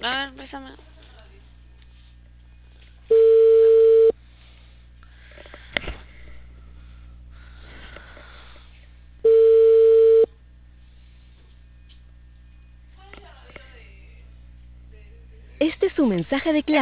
A ver, bésame. Este es su mensaje de clave.